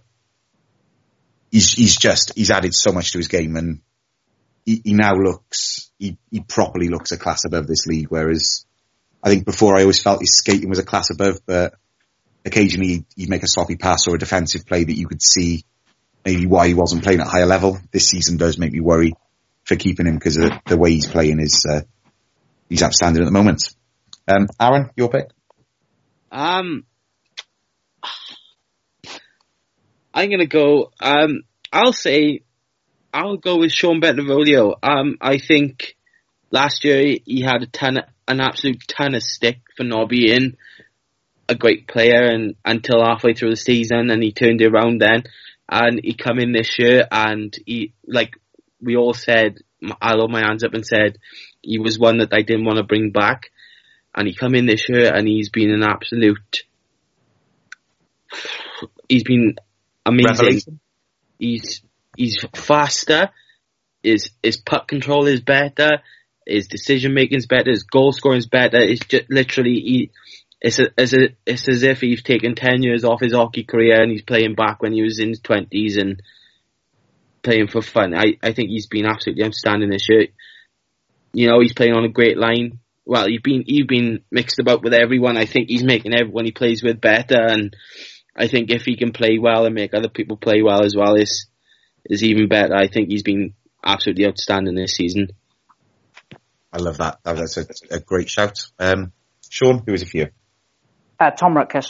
he's he's just he's added so much to his game, and he, he now looks he, he properly looks a class above this league. Whereas I think before I always felt his skating was a class above, but occasionally he'd, he'd make a sloppy pass or a defensive play that you could see maybe why he wasn't playing at a higher level. This season does make me worry for keeping him because the, the way he's playing is uh, he's outstanding at the moment. Um, Aaron, your pick. Um, I'm gonna go. Um, I'll say I'll go with Sean Bentavolio. Um, I think last year he had a ton, an absolute ton of stick for not being a great player, and until halfway through the season, and he turned it around then, and he come in this year, and he, like we all said, I held my hands up and said he was one that I didn't want to bring back. And he come in this year and he's been an absolute, he's been amazing. Revelation. He's, he's faster. His, his puck control is better. His decision making is better. His goal scoring is better. It's just literally, he, it's a, it's a, it's as if he's taken ten years off his hockey career and he's playing back when he was in his twenties and playing for fun. I, I think he's been absolutely outstanding this year. You know, he's playing on a great line. Well, you've been you've been mixed about with everyone. I think he's making everyone he plays with better, and I think if he can play well and make other people play well as well, is is even better. I think he's been absolutely outstanding this season. I love that. That's a, a great shout. Um, Sean, who is it for you? Uh, Tom Rutkus.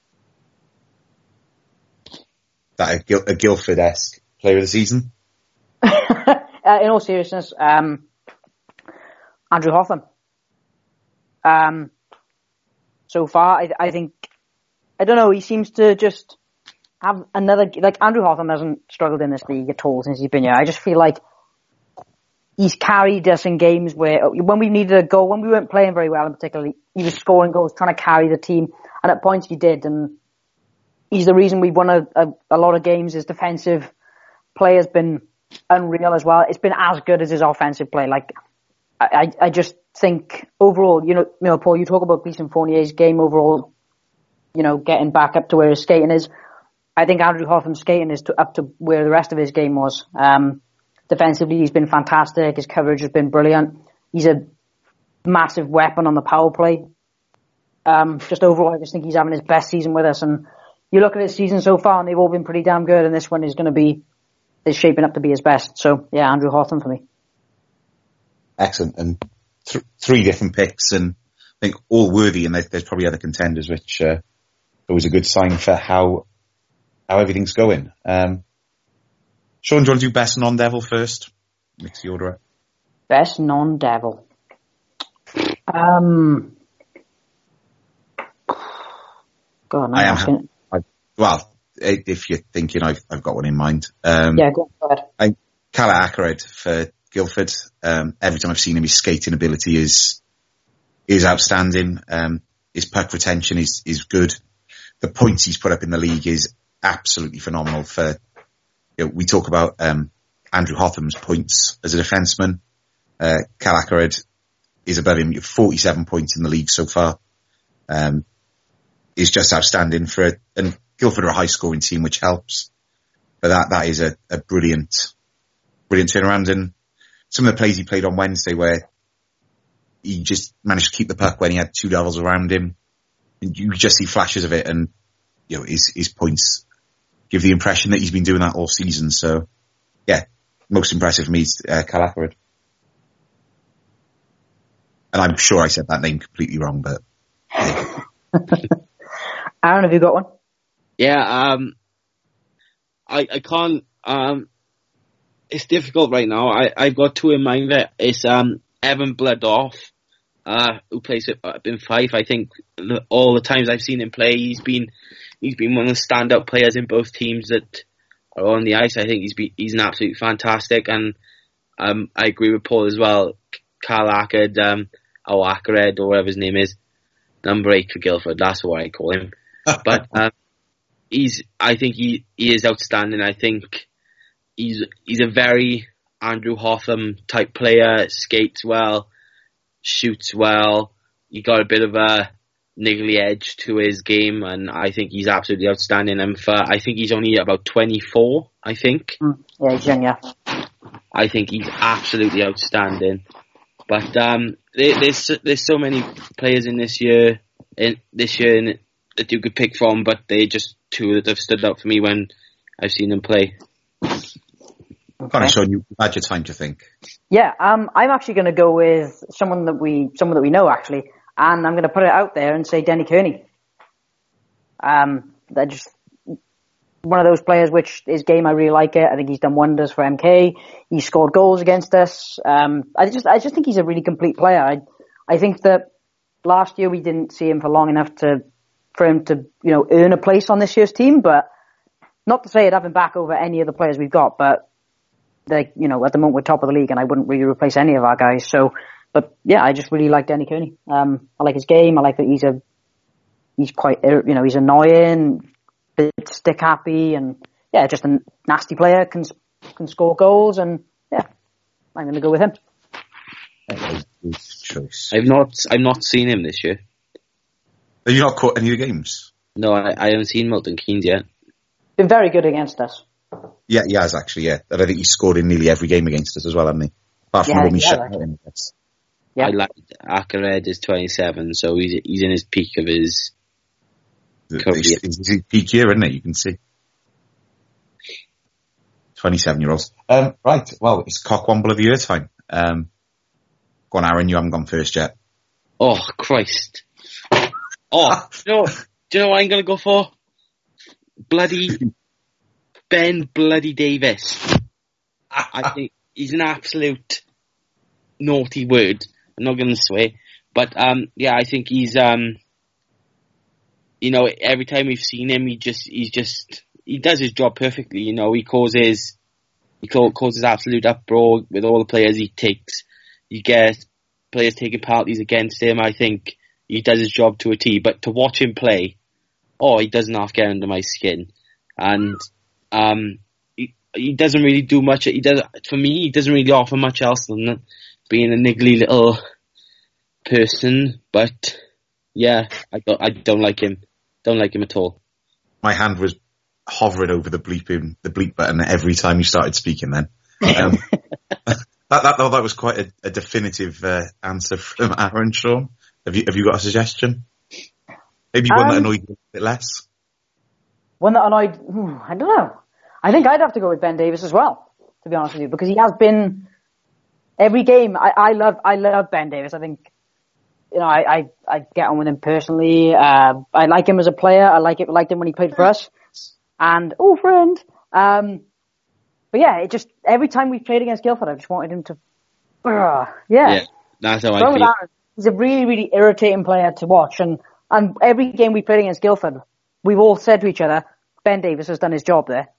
That a, Gil- a Guildford-esque player of the season? uh, in all seriousness, um, Andrew Hoffman. Um, so far. I, I think, I don't know, he seems to just have another, like Andrew Hawthorne hasn't struggled in this league at all since he's been here. I just feel like he's carried us in games where, when we needed a goal, when we weren't playing very well in particular, he was scoring goals, trying to carry the team, and at points he did, and he's the reason we've won a, a, a lot of games. His defensive play has been unreal as well. It's been as good as his offensive play. Like, I, I just think overall, you know, you know, Paul, you talk about Gleeson Fournier's game overall, you know, getting back up to where his skating is. I think Andrew Hawthorne's skating is to, up to where the rest of his game was. Um, defensively, he's been fantastic. His coverage has been brilliant. He's a massive weapon on the power play. Um, just overall, I just think he's having his best season with us. And you look at his season so far, and they've all been pretty damn good. And this one is going to be, is shaping up to be his best. So yeah, Andrew Hawthorne for me. Excellent. And th- three different picks, and I think all worthy, and there's, there's probably other contenders, which uh, always a good sign for how how everything's going. Um, Sean, do you want to do best non-devil first? Mix the order up. Best non-devil. Um, God, I am. Ha- I, well, if you're thinking, I've I've got one in mind. Um, yeah, go ahead. I Calla Akered for Guildford. Um, every time I've seen him, his skating ability is is outstanding. Um, his puck retention is is good. The points he's put up in the league is absolutely phenomenal. For you know, we talk about um, Andrew Hawthorne's points as a defenseman. Uh, Calla Akered is above him, forty-seven points in the league so far. Um, is just outstanding for a, and Guildford are a high scoring team, which helps. But that that is a, a brilliant, brilliant turnaround. And some of the plays he played on Wednesday, where he just managed to keep the puck when he had two devils around him, and you just see flashes of it, and you know his his points give the impression that he's been doing that all season. So, yeah, most impressive for me is uh, Calla Akered. And I'm sure I said that name completely wrong, but. Yeah. Aaron, have you got one? Yeah, um, I I can't. Um, it's difficult right now. I I've got two in mind. There, it's um Evan Bloodoff, uh, who plays up in Fife. I think the, all the times I've seen him play, he's been he's been one of the standout players in both teams that are on the ice. I think he's be, he's an absolute fantastic, and um I agree with Paul as well. Calla Akered, um, or Akered, or whatever his name is, number eight for Guildford. That's what I call him. But um, he's, I think he, he is outstanding. I think he's he's a very Andrew Hawthorne type player. Skates well, shoots well. He got a bit of a niggly edge to his game, and I think he's absolutely outstanding. And for I think he's only about twenty-four. I think. Mm, yeah, he's young, yeah. I think he's absolutely outstanding. But um, there, there's there's so many players in this year, in this year. In, that you could pick from, but they just two that have stood out for me when I've seen them play. Okay. Sean, you've had your time to think. Yeah, um, I'm actually going to go with someone that we, someone that we know actually, and I'm going to put it out there and say Denny Kearney. Um, they're just one of those players which his game, I really like it. I think he's done wonders for M K. He scored goals against us. Um, I just, I just think he's a really complete player. I, I think that last year we didn't see him for long enough to, for him to, you know, earn a place on this year's team, but not to say I'd have him back over any of the players we've got, but they, you know, at the moment we're top of the league and I wouldn't really replace any of our guys. So, but yeah, I just really like Denny Kearney. Um, I like his game. I like that he's a, he's quite, you know, he's annoying, bit stick happy, and yeah, just a nasty player, can, can score goals, and yeah, I'm going to go with him. Choice. I've not, I've not seen him this year. Have you not caught any of the games? No, I, I haven't seen Milton Keynes yet. Been very good against us. Yeah, he has actually, yeah. And I think he scored in nearly every game against us as well, hasn't he? Apart from yeah, when we yeah, shut right. him. Yeah. I like Akered is twenty-seven, so he's he's in his peak of his career. It's, it's his peak year, isn't it? You can see. twenty-seven-year-olds. Um, right, well, it's Cockwomble of the Year time. Um, go on, Aaron, you haven't gone first yet. Oh, Christ. Oh, do you know, do you know what I'm going to go for? Bloody Ben Bloody Davis. I think he's an absolute naughty word. I'm not going to swear. But, um, yeah, I think he's, um, you know, every time we've seen him, he just, he's just, he does his job perfectly. You know, he causes, he causes absolute uproar with all the players he takes. You get players taking penalties against him. I think he does his job to a T. But to watch him play, oh, he doesn't half get under my skin. And um, he, he doesn't really do much. He does, for me, he doesn't really offer much else than being a niggly little person. But yeah, I don't, I don't like him. Don't like him at all. My hand was hovering over the bleeping, the bleep button every time you started speaking. Then um, that, that that was quite a, a definitive uh, answer from Aaron. Sean, have you have you got a suggestion? Maybe one um, that annoyed you a bit less. One that annoyed, hmm, I don't know. I think I'd have to go with Ben Davies as well, to be honest with you, because he has been every game. I, I love I love Ben Davies. I think. You know, I, I, I get on with him personally. Uh, I like him as a player. I like it, liked him when he played for us. And, oh, friend. Um, but yeah, it just, every time we played against Guildford, I just wanted him to, uh, yeah. Yeah, that's how I feel. Aaron, he's a really, really irritating player to watch. And, and every game we played against Guildford, we've all said to each other, Ben Davies has done his job there.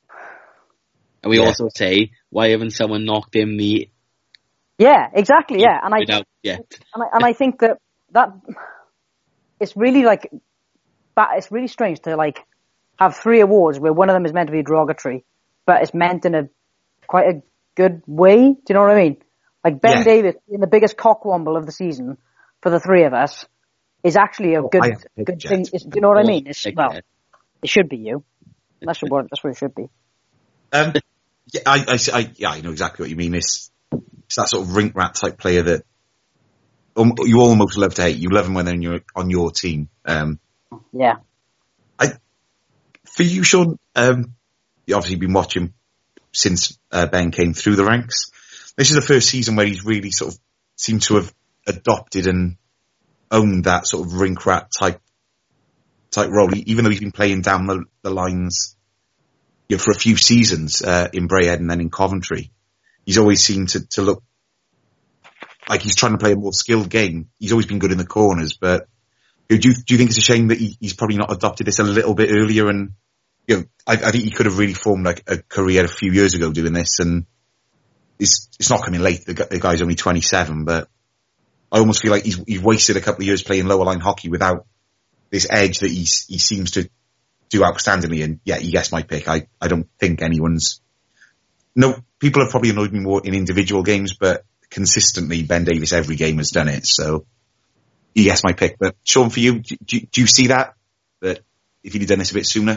And we yeah. also say, why haven't someone knocked him the Yeah, exactly. Yeah, and I without yet. and I, and I think that that it's really like, it's really strange to like have three awards where one of them is meant to be derogatory, but it's meant in a quite a good way. Do you know what I mean? Like Ben yeah. Davies in the biggest cockwomble of the season for the three of us is actually a oh, good good thing. It's, do you know what I mean? It's, well, it should be you. That's what that's what it should be. Um, yeah, I, I, I, yeah, I know exactly what you mean. It's It's that sort of rink rat type player that um, you almost love to hate. You love him when they're on your, on your team. Um, yeah. I, for you, Sean, um, you've obviously been watching since uh, Ben came through the ranks. This is the first season where he's really sort of seemed to have adopted and owned that sort of rink rat type type role, even though he's been playing down the, the lines you know, for a few seasons uh, in Braehead and then in Coventry. He's always seemed to, to look like he's trying to play a more skilled game. He's always been good in the corners, but do you, do you think it's a shame that he, he's probably not adopted this a little bit earlier? And you know, I, I think he could have really formed like a career a few years ago doing this, and it's it's not coming late. The, the guy's only twenty-seven, but I almost feel like he's he's wasted a couple of years playing lower line hockey without this edge that he he seems to do outstandingly. And yeah, he gets my pick. I I don't think anyone's. No, people have probably annoyed me more in individual games, but consistently Ben Davies every game has done it. So he gets my pick. But Sean, for you, do, do, do you see that? That if he'd have done this a bit sooner?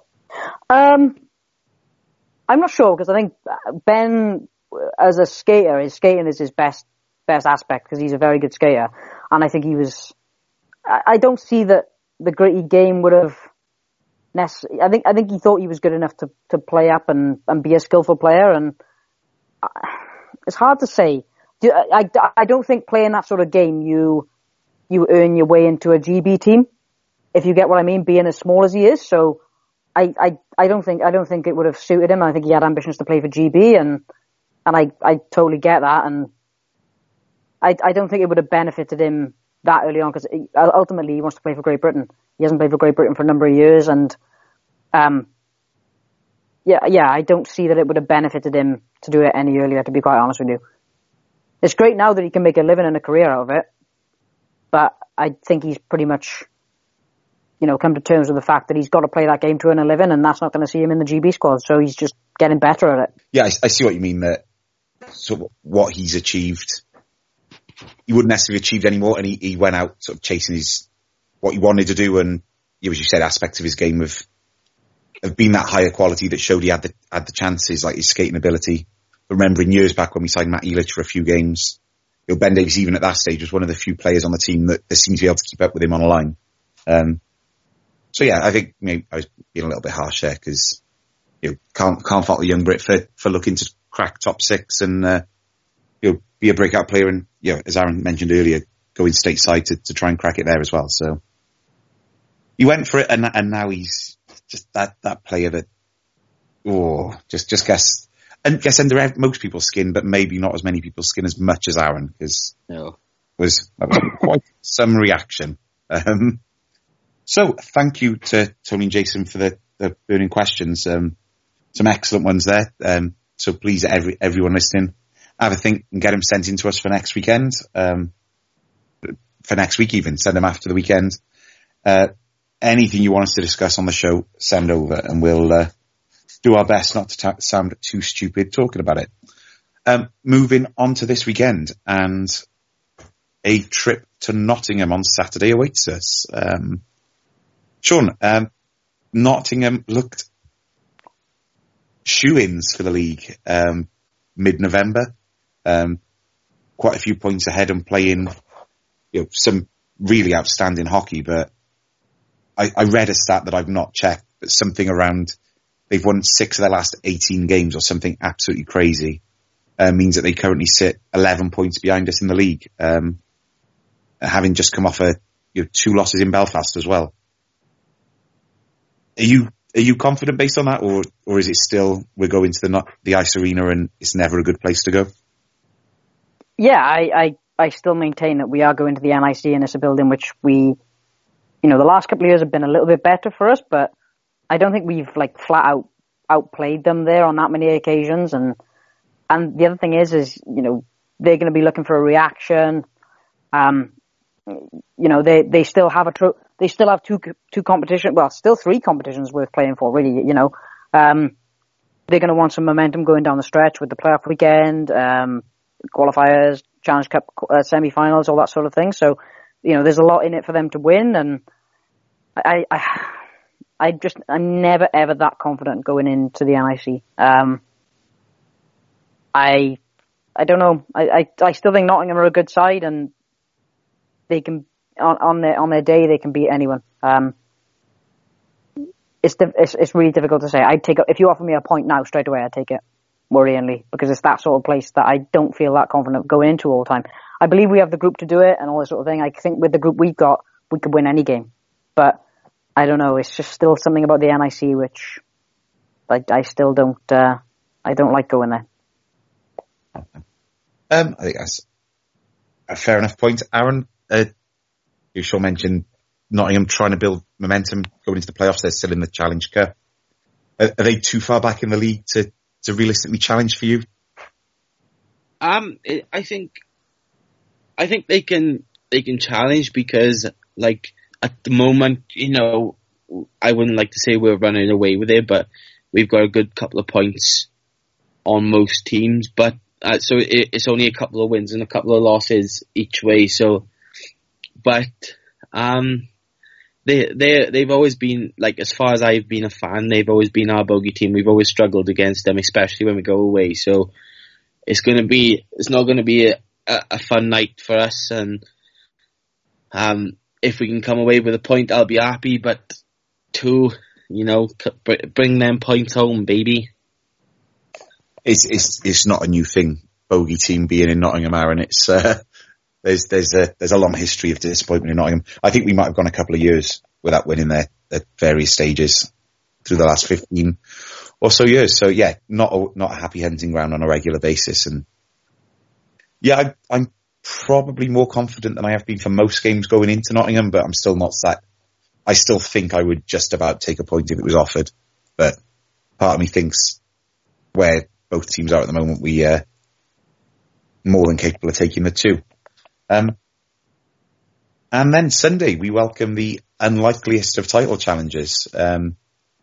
Um, I'm not sure, because I think Ben, as a skater, his skating is his best best aspect, because he's a very good skater. And I think he was. I, I don't see that the gritty game would have. I think I think he thought he was good enough to, to play up and, and be a skillful player, and it's hard to say. Do, I, I don't think playing that sort of game you you earn your way into a G B team, if you get what I mean, being as small as he is. So I, I, I don't think I don't think it would have suited him. I think he had ambitions to play for G B, and and I, I totally get that, and I I don't think it would have benefited him that early on, because ultimately he wants to play for Great Britain. He hasn't played for Great Britain for a number of years, and um, yeah, yeah, I don't see that it would have benefited him to do it any earlier, to be quite honest with you. It's great now that he can make a living and a career out of it, but I think he's pretty much, you know, come to terms with the fact that he's got to play that game to earn a living, and that's not going to see him in the G B squad, so he's just getting better at it. Yeah, I, I see what you mean, that sort of what he's achieved, he wouldn't necessarily achieved anymore, and he, he went out sort of chasing his what he wanted to do, and you know, as you said, aspects of his game of of being that higher quality that showed he had the had the chances, like his skating ability. Remembering years back when we signed Matt Elich for a few games, you know, Ben Davies, even at that stage, was one of the few players on the team that, that seemed to be able to keep up with him on a line. Um, so yeah, I think maybe I was being a little bit harsh there, because you know, can't can't fault the young Brit for for looking to crack top six and uh, you know, be a breakout player, and you know, as Aaron mentioned earlier, going stateside to, to try and crack it there as well. So he went for it, and and now he's just that that player that oh just just gets and gets under most people's skin, but maybe not as many people's skin as much as Aaron, because no. was, was quite some reaction. Um, So, thank you to Tony and Jason for the, the burning questions. Um, some excellent ones there. Um, so please, every, everyone listening, have a think and get them sent in to us for next weekend. Um, for next week even, send them after the weekend. Uh, anything you want us to discuss on the show, send over and we'll, uh, do our best not to ta- sound too stupid talking about it. Um, moving on to this weekend, and a trip to Nottingham on Saturday awaits us. Um, Sean, um, Nottingham looked shoo-ins for the league um, mid-November. Um, quite a few points ahead and playing, you know, some really outstanding hockey. But I, I read a stat that I've not checked, but something around they've won six of their last eighteen games or something absolutely crazy. Uh, means that they currently sit eleven points behind us in the league, um, having just come off a you know, two losses in Belfast as well. Are you are you confident based on that, or or is it still we're going to the the ice arena and it's never a good place to go? Yeah, I, I, I still maintain that we are going to the N I C and it's a building which we, you know, the last couple of years have been a little bit better for us, but I don't think we've like flat out outplayed them there on that many occasions. And and the other thing is, is you know they're going to be looking for a reaction. Um, you know they they still have a tro- they still have two two competition, well, still three competitions worth playing for. Really, you know, um, they're going to want some momentum going down the stretch with the playoff weekend, um, qualifiers, Challenge Cup uh, semi-finals, all that sort of thing. So, you know, there's a lot in it for them to win, and I. I I just, I'm never ever that confident going into the N I C. Um, I, I don't know. I, I, I still think Nottingham are a good side, and they can on, on their on their day they can beat anyone. Um, it's, it's it's really difficult to say. I'd take if you offer me a point now straight away, I'd take it worryingly, because it's that sort of place that I don't feel that confident going into all the time. I believe we have the group to do it and all this sort of thing. I think with the group we've got, we could win any game, but I don't know. It's just still something about the N I C which I, I still don't. Uh, I don't like going there. Um, I think that's a fair enough point, Aaron. Uh, you sure mentioned Nottingham trying to build momentum going into the playoffs. They're still in the Challenge Cup. Are, are they too far back in the league to, to realistically challenge for you? Um, I think, I think they can they can challenge because like. At the moment, you know, I wouldn't like to say we're running away with it, but we've got a good couple of points on most teams. But uh, so it, it's only a couple of wins and a couple of losses each way. So, but um, they they they've always been, like, as far as I've been a fan, they've always been our bogey team. We've always struggled against them, especially when we go away. So it's gonna be it's not gonna be a, a, a fun night for us. And um. If we can come away with a point, I'll be happy. But two, you know, bring them points home, baby. It's it's it's not a new thing. Bogey team being in Nottingham, Aaron. It's uh, there's there's a there's a long history of disappointment in Nottingham. I think we might have gone a couple of years without winning there at various stages through the last fifteen or so years. So yeah, not a, not a happy hunting ground on a regular basis. And yeah, I, I'm. probably more confident than I have been for most games going into Nottingham, but I'm still not that. I still think I would just about take a point if it was offered, but part of me thinks where both teams are at the moment, we are uh, more than capable of taking the two. Um, and then Sunday, we welcome the unlikeliest of title challenges. Um,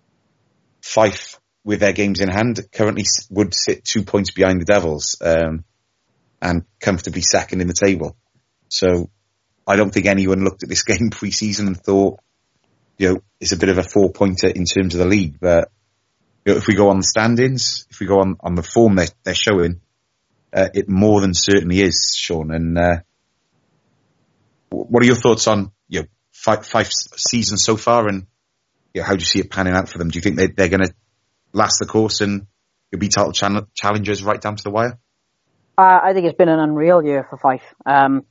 Fife, with their games in hand, currently would sit two points behind the Devils. Um, and comfortably second in the table. So I don't think anyone looked at this game pre-season and thought, you know, it's a bit of a four-pointer in terms of the league. But you know, if we go on the standings, if we go on, on the form they're, they're showing, uh, it more than certainly is, Sean. And uh, what are your thoughts on you know, five, five seasons so far, and you know, how do you see it panning out for them? Do you think they, they're going to last the course and you'll be title chal- challengers right down to the wire? Uh, I think it's been an unreal year for Fife. Um,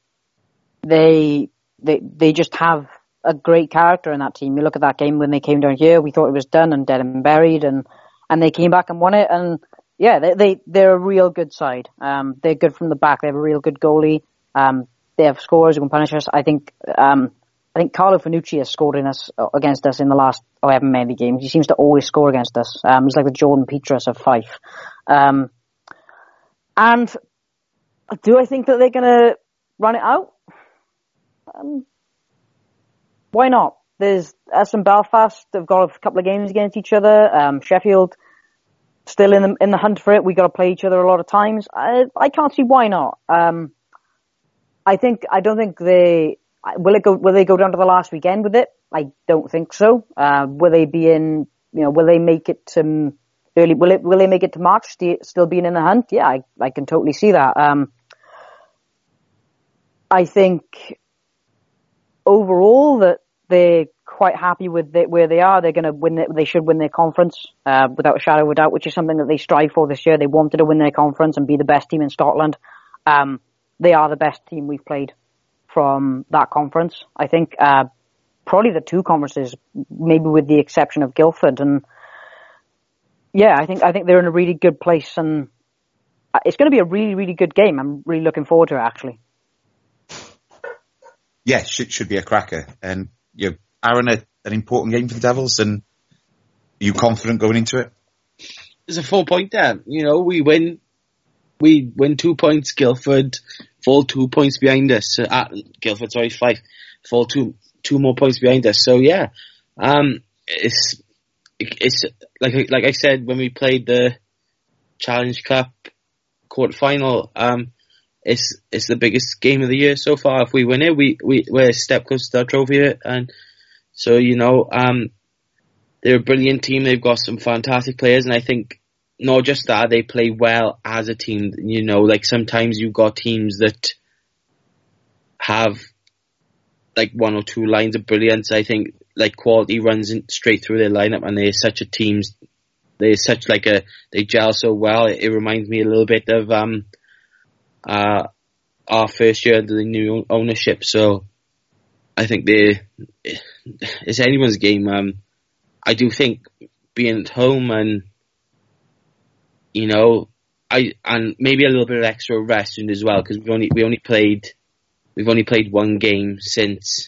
they they they just have a great character in that team. You look at that game when they came down here, we thought it was done and dead and buried, and, and they came back and won it. And yeah, they, they they're a real good side. Um, they're good from the back. They have a real good goalie. Um, they have scorers who can punish us. I think um, I think Carlo Finucci has scored in us against us in the last however many games. He seems to always score against us. Um, he's like the Jordan Petrus of Fife. Um, and do I think that they're going to run it out? Um, why not? There's us and Belfast. They've got a couple of games against each other. Um, Sheffield still in the in the hunt for it. We got to play each other a lot of times. I I can't see why not. Um, I think I don't think they. Will it go? Will they go down to the last weekend with it? I don't think so. Uh, will they be in? You know, will they make it to early? Will it? Will they make it to March? St- still being in the hunt? Yeah, I, I can totally see that. Um, I think overall that they're quite happy with the, where they are. They're going to win. The, they should win their conference uh, without a shadow of a doubt, which is something that they strive for this year. They wanted to win their conference and be the best team in Scotland. Um, they are the best team we've played from that conference. I think uh, probably the two conferences, maybe with the exception of Guildford. And yeah, I think I think they're in a really good place, and it's going to be a really really good game. I'm really looking forward to it, actually. Yeah, should should be a cracker. And you know, Aaron, a, an important game for the Devils, and are you confident going into it? There's a four point there. You know, we win. We win two points. Guildford fall two points behind us. Uh, at Guildford, sorry, five. Fall two two more points behind us. So yeah, um, it's it's like like I said when we played the Challenge Cup quarter final. Um, it's it's the biggest game of the year so far. If we win it, we we we're a step closer to our trophy. And so you know, um, they're a brilliant team. They've got some fantastic players, and I think. Not just that, they play well as a team. You know, like sometimes you've got teams that have like one or two lines of brilliance. I think like quality runs in straight through their lineup, and they're such a team. They're such like a they gel so well. It, it reminds me a little bit of um uh our first year under the new ownership. So I think they it's anyone's game. Um, I do think being at home and You know, I and maybe a little bit of extra rest as well because we only we only played we've only played one game since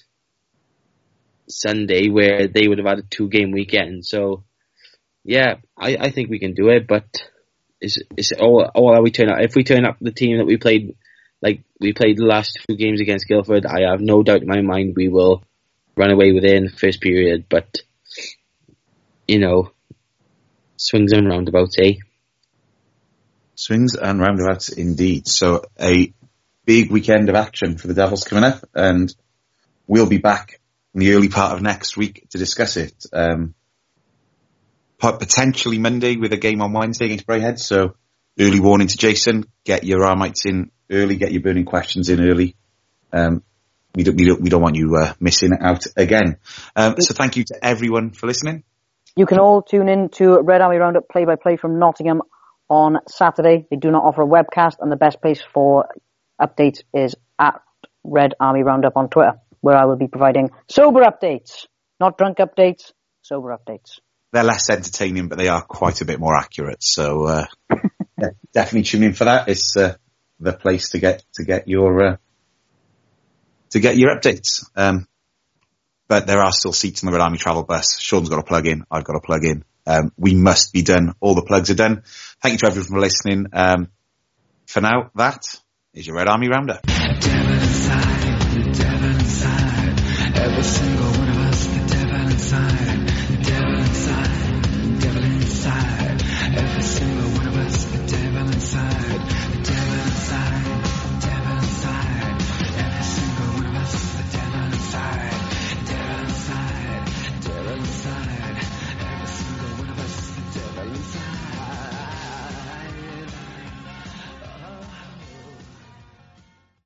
Sunday where they would have had a two game weekend. So yeah, I, I think we can do it. But is is all all how we turn out? If we turn up the team that we played like we played the last two games against Guildford, I have no doubt in my mind we will run away with it in the first period. But you know, swings and roundabouts, eh? Swings and roundabouts indeed. So a big weekend of action for the Devils coming up, and we'll be back in the early part of next week to discuss it. Um, potentially Monday with a game on Wednesday against Braehead. So early warning to Jason, get your Armites in early, get your burning questions in early. Um, we don't, we don't, we don't want you uh, missing out again. Um, so thank you to everyone for listening. You can all tune in to Red Army Roundup play-by-play from Nottingham on Saturday. They do not offer a webcast, and the best place for updates is at Red Army Roundup on Twitter, where I will be providing sober updates, not drunk updates, sober updates. They're less entertaining, but they are quite a bit more accurate. So uh, yeah, definitely tune in for that. It's uh, the place to get to get your uh, to get your updates. Um, but there are still seats on the Red Army travel bus. Sean's got a plug in. I've got a plug in. Um, we must be done. All the plugs are done. Thank you to everyone for listening. Um, for now, that is your Red Army Roundup. The devil inside, the devil inside, every single one of us.